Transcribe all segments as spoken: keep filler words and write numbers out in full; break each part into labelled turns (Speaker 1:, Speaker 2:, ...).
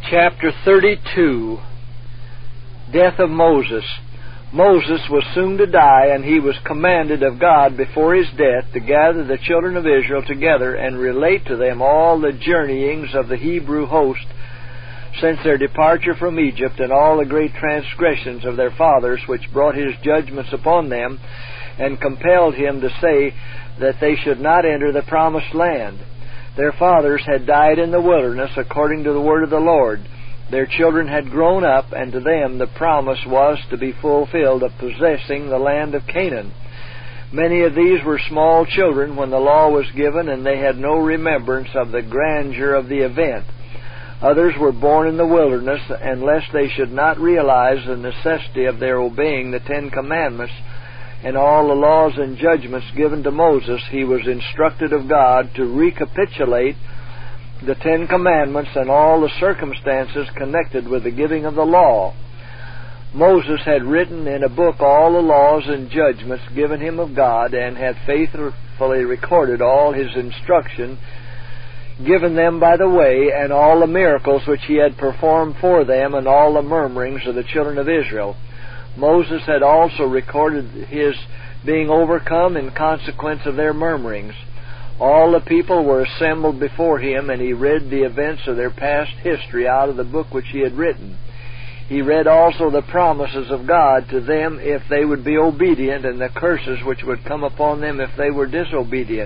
Speaker 1: Chapter thirty-two, Death of Moses. Moses was soon to die, and he was commanded of God before his death to gather the children of Israel together and relate to them all the journeyings of the Hebrew host since their departure from Egypt, and all the great transgressions of their fathers, which brought his judgments upon them, and compelled him to say that they should not enter the promised land. Their fathers had died in the wilderness according to the word of the Lord. Their children had grown up, and to them the promise was to be fulfilled of possessing the land of Canaan. Many of these were small children when the law was given, and they had no remembrance of the grandeur of the event. Others were born in the wilderness, and lest they should not realize the necessity of their obeying the Ten Commandments and all the laws and judgments given to Moses, he was instructed of God to recapitulate the Ten Commandments and all the circumstances connected with the giving of the law. Moses had written in a book all the laws and judgments given him of God, and had faithfully recorded all his instruction given them by the way, and all the miracles which he had performed for them, and all the murmurings of the children of Israel. Moses had also recorded his being overcome in consequence of their murmurings. All the people were assembled before him, and he read the events of their past history out of the book which he had written. He read also the promises of God to them if they would be obedient, and the curses which would come upon them if they were disobedient.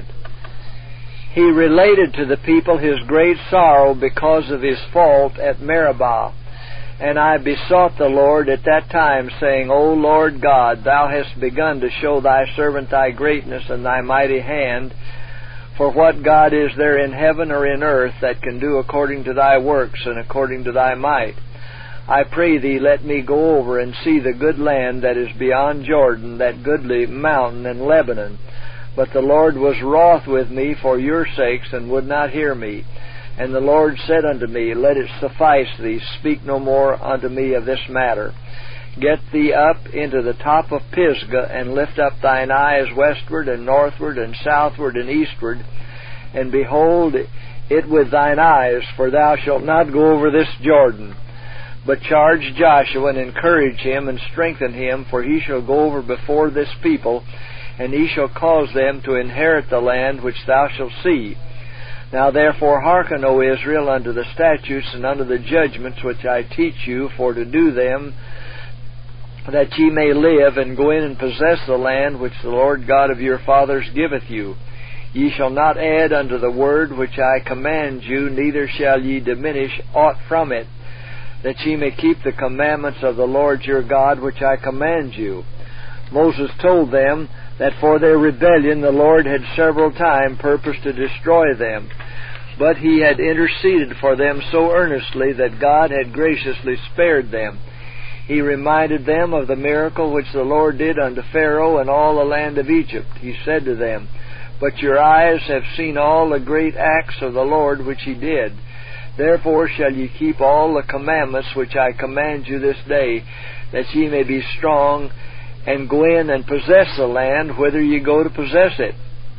Speaker 1: He related to the people his great sorrow because of his fault at Meribah. And I besought the Lord at that time, saying, O Lord God, thou hast begun to show thy servant thy greatness and thy mighty hand. For what God is there in heaven or in earth that can do according to thy works and according to thy might? I pray thee, let me go over and see the good land that is beyond Jordan, that goodly mountain in Lebanon. But the Lord was wroth with me for your sakes, and would not hear me. And the Lord said unto me, Let it suffice thee, speak no more unto me of this matter. Get thee up into the top of Pisgah, and lift up thine eyes westward and northward and southward and eastward, and behold it with thine eyes, for thou shalt not go over this Jordan. But charge Joshua, and encourage him, and strengthen him, for he shall go over before this people, and he shall cause them to inherit the land which thou shalt see. Now therefore hearken, O Israel, unto the statutes and unto the judgments which I teach you, for to do them, that ye may live, and go in and possess the land which the Lord God of your fathers giveth you. Ye shall not add unto the word which I command you, neither shall ye diminish aught from it, that ye may keep the commandments of the Lord your God which I command you. Moses told them that for their rebellion the Lord had several times purposed to destroy them, but he had interceded for them so earnestly that God had graciously spared them. He reminded them of the miracle which the Lord did unto Pharaoh and all the land of Egypt. He said to them, But your eyes have seen all the great acts of the Lord which he did. Therefore shall ye keep all the commandments which I command you this day, that ye may be strong, and go in and possess the land whither ye go to possess it.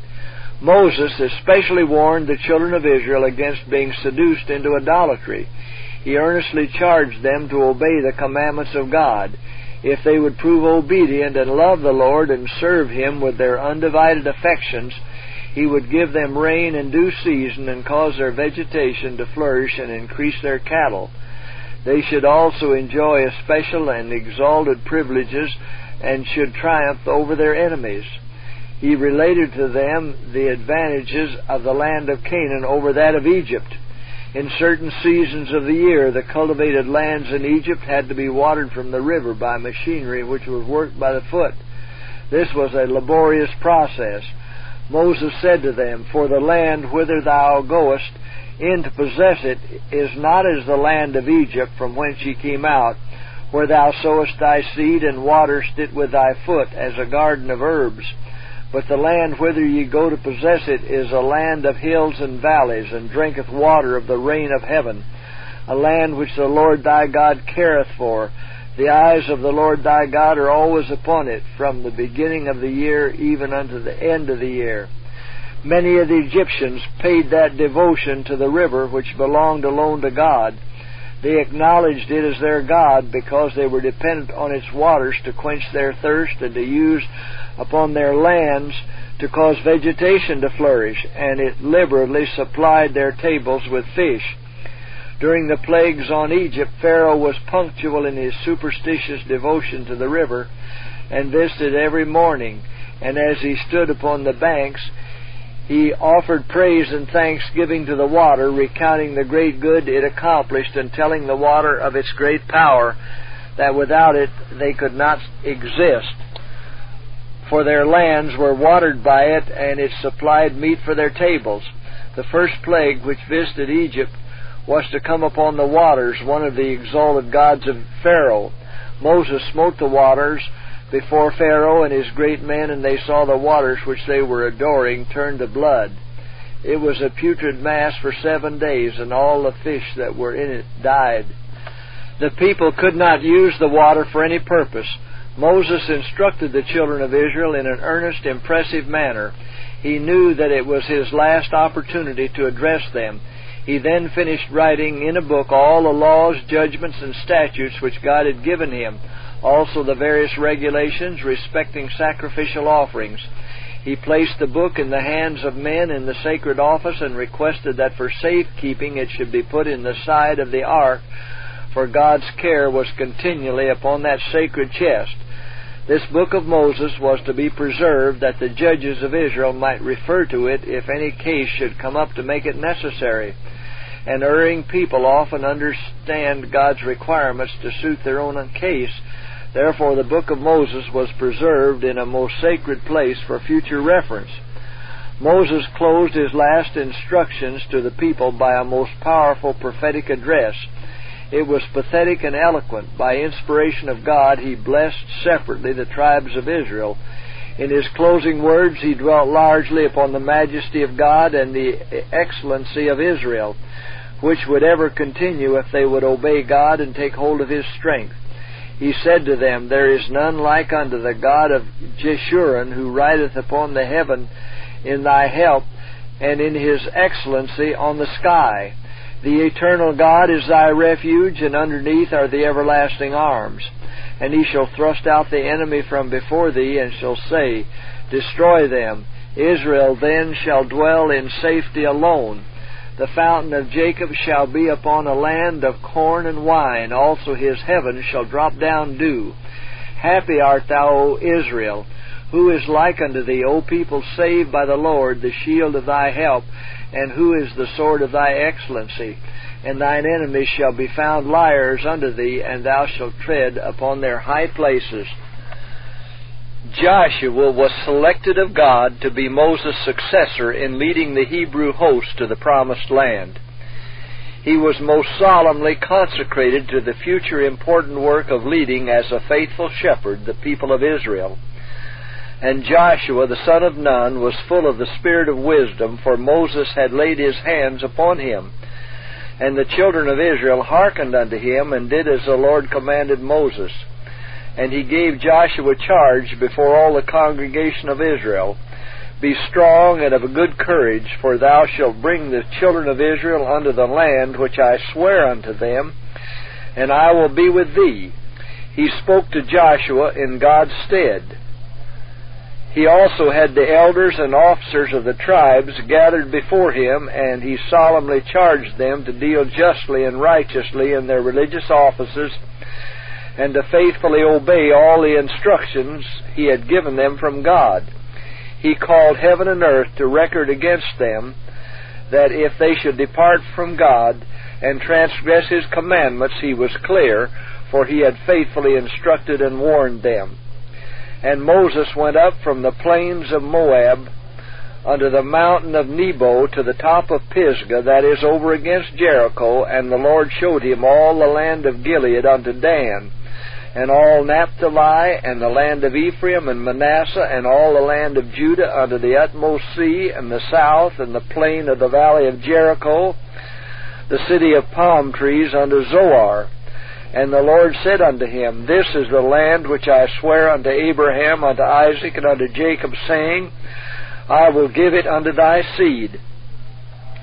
Speaker 1: Moses especially warned the children of Israel against being seduced into idolatry. He earnestly charged them to obey the commandments of God. If they would prove obedient and love the Lord and serve him with their undivided affections, he would give them rain in due season and cause their vegetation to flourish and increase their cattle. They should also enjoy special and exalted privileges and should triumph over their enemies. He related to them the advantages of the land of Canaan over that of Egypt. In certain seasons of the year, the cultivated lands in Egypt had to be watered from the river by machinery which was worked by the foot. This was a laborious process. Moses said to them, For the land whither thou goest in to possess it is not as the land of Egypt from whence ye came out, where thou sowest thy seed and waterest it with thy foot as a garden of herbs. But the land whither ye go to possess it is a land of hills and valleys, and drinketh water of the rain of heaven, a land which the Lord thy God careth for. The eyes of the Lord thy God are always upon it, from the beginning of the year even unto the end of the year. Many of the Egyptians paid that devotion to the river which belonged alone to God. They acknowledged it as their God because they were dependent on its waters to quench their thirst and to use upon their lands to cause vegetation to flourish, and it liberally supplied their tables with fish. During the plagues on Egypt, Pharaoh was punctual in his superstitious devotion to the river, and visited every morning, and as he stood upon the banks, he offered praise and thanksgiving to the water, recounting the great good it accomplished, and telling the water of its great power, that without it they could not exist. For their lands were watered by it, and it supplied meat for their tables. The first plague which visited Egypt was to come upon the waters, one of the exalted gods of Pharaoh. Moses smote the waters before Pharaoh and his great men, and they saw the waters which they were adoring turn to blood. It was a putrid mass for seven days, and all the fish that were in it died. The people could not use the water for any purpose. Moses instructed the children of Israel in an earnest, impressive manner. He knew that it was his last opportunity to address them. He then finished writing in a book all the laws, judgments, and statutes which God had given him, also the various regulations respecting sacrificial offerings. He placed the book in the hands of men in the sacred office and requested that for safekeeping it should be put in the side of the ark, for God's care was continually upon that sacred chest. This book of Moses was to be preserved, that the judges of Israel might refer to it if any case should come up to make it necessary. And erring people often understand God's requirements to suit their own case. Therefore, the book of Moses was preserved in a most sacred place for future reference. Moses closed his last instructions to the people by a most powerful prophetic address. It was pathetic and eloquent. By inspiration of God, he blessed separately the tribes of Israel. In his closing words, he dwelt largely upon the majesty of God and the excellency of Israel, which would ever continue if they would obey God and take hold of his strength. He said to them, "There is none like unto the God of Jeshurun, who rideth upon the heaven in thy help, and in his excellency on the sky. The eternal God is thy refuge, and underneath are the everlasting arms. And he shall thrust out the enemy from before thee, and shall say, Destroy them. Israel then shall dwell in safety alone. The fountain of Jacob shall be upon a land of corn and wine. Also his heaven shall drop down dew. Happy art thou, O Israel. Who is like unto thee, O people saved by the Lord, the shield of thy help, and who is the sword of thy excellency? And thine enemies shall be found liars unto thee, and thou shalt tread upon their high places." Joshua was selected of God to be Moses' successor in leading the Hebrew host to the promised land. He was most solemnly consecrated to the future important work of leading as a faithful shepherd the people of Israel. And Joshua, the son of Nun, was full of the spirit of wisdom, for Moses had laid his hands upon him. And the children of Israel hearkened unto him, and did as the Lord commanded Moses. And he gave Joshua charge before all the congregation of Israel, Be strong and of a good courage, for thou shalt bring the children of Israel unto the land which I swear unto them, and I will be with thee. He spoke to Joshua in God's stead. He also had the elders and officers of the tribes gathered before him, and he solemnly charged them to deal justly and righteously in their religious offices, and to faithfully obey all the instructions he had given them from God. He called heaven and earth to record against them, that if they should depart from God and transgress his commandments, he was clear, for he had faithfully instructed and warned them. And Moses went up from the plains of Moab unto the mountain of Nebo to the top of Pisgah, that is over against Jericho, and the Lord showed him all the land of Gilead unto Dan, and all Naphtali, and the land of Ephraim and Manasseh, and all the land of Judah unto the utmost sea, and the south, and the plain of the valley of Jericho, the city of palm trees unto Zoar. And the Lord said unto him, This is the land which I swear unto Abraham, unto Isaac, and unto Jacob, saying, I will give it unto thy seed.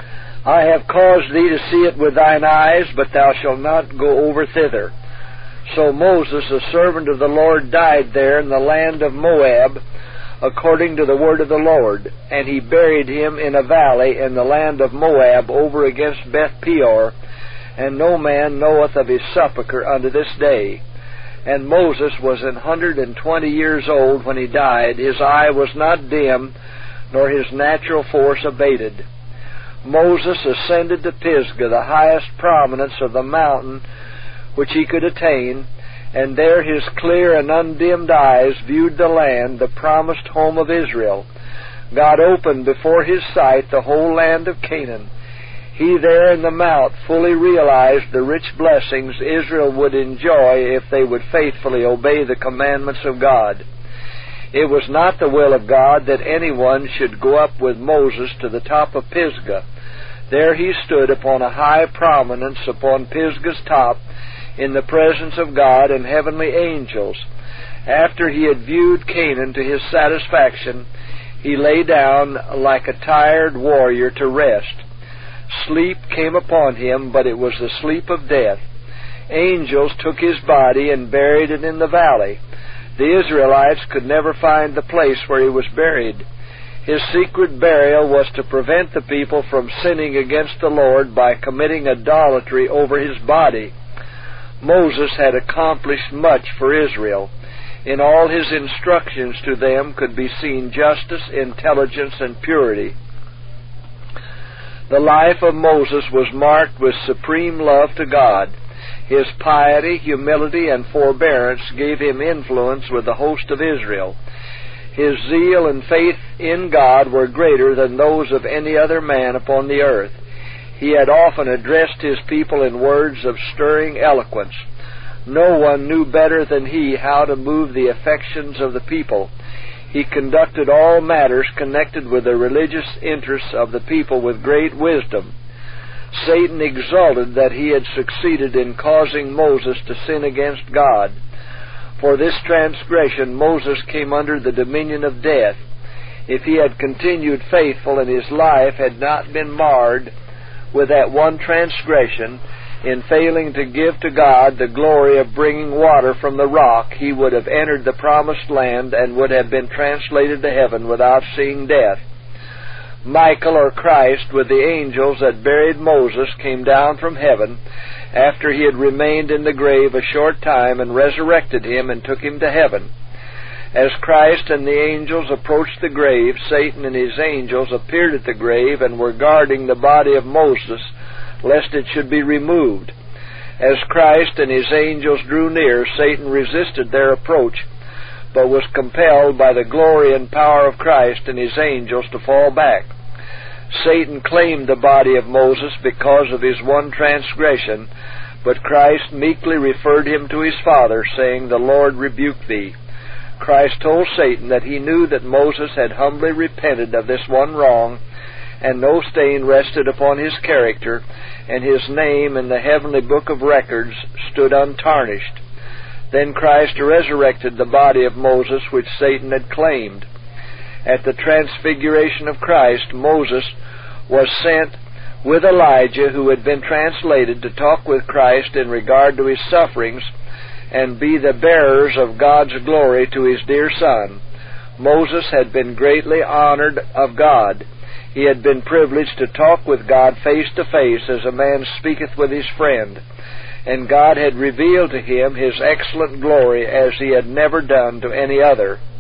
Speaker 1: I have caused thee to see it with thine eyes, but thou shalt not go over thither. So Moses, a servant of the Lord, died there in the land of Moab, according to the word of the Lord. And he buried him in a valley in the land of Moab, over against Beth Peor, and no man knoweth of his sepulchre unto this day. And Moses was an hundred and twenty years old when he died. His eye was not dim, nor his natural force abated. Moses ascended to Pisgah, the highest prominence of the mountain which he could attain, and there his clear and undimmed eyes viewed the land, the promised home of Israel. God opened before his sight the whole land of Canaan. He there in the mount fully realized the rich blessings Israel would enjoy if they would faithfully obey the commandments of God. It was not the will of God that anyone should go up with Moses to the top of Pisgah. There he stood upon a high prominence upon Pisgah's top, in the presence of God and heavenly angels. After he had viewed Canaan to his satisfaction, he lay down like a tired warrior to rest. Sleep came upon him, but it was the sleep of death. Angels took his body and buried it in the valley. The Israelites could never find the place where he was buried. His secret burial was to prevent the people from sinning against the Lord by committing idolatry over his body. Moses had accomplished much for Israel. In all his instructions to them could be seen justice, intelligence, and purity. The life of Moses was marked with supreme love to God. His piety, humility, and forbearance gave him influence with the host of Israel. His zeal and faith in God were greater than those of any other man upon the earth. He had often addressed his people in words of stirring eloquence. No one knew better than he how to move the affections of the people. He conducted all matters connected with the religious interests of the people with great wisdom. Satan exulted that he had succeeded in causing Moses to sin against God. For this transgression Moses came under the dominion of death. If he had continued faithful and his life had not been marred with that one transgression, in failing to give to God the glory of bringing water from the rock, he would have entered the promised land and would have been translated to heaven without seeing death. Michael, or Christ, with the angels that buried Moses, came down from heaven after he had remained in the grave a short time, and resurrected him and took him to heaven. As Christ and the angels approached the grave, Satan and his angels appeared at the grave and were guarding the body of Moses, lest it should be removed. As Christ and his angels drew near, Satan resisted their approach, but was compelled by the glory and power of Christ and his angels to fall back. Satan claimed the body of Moses because of his one transgression, but Christ meekly referred him to his Father, saying, "The Lord rebuke thee." Christ told Satan that he knew that Moses had humbly repented of this one wrong, and no stain rested upon his character, and his name in the heavenly book of records stood untarnished. Then Christ resurrected the body of Moses which Satan had claimed. At the transfiguration of Christ, Moses was sent with Elijah, who had been translated, to talk with Christ in regard to his sufferings and be the bearers of God's glory to his dear Son. Moses had been greatly honored of God. He had been privileged to talk with God face to face, as a man speaketh with his friend, and God had revealed to him his excellent glory as he had never done to any other.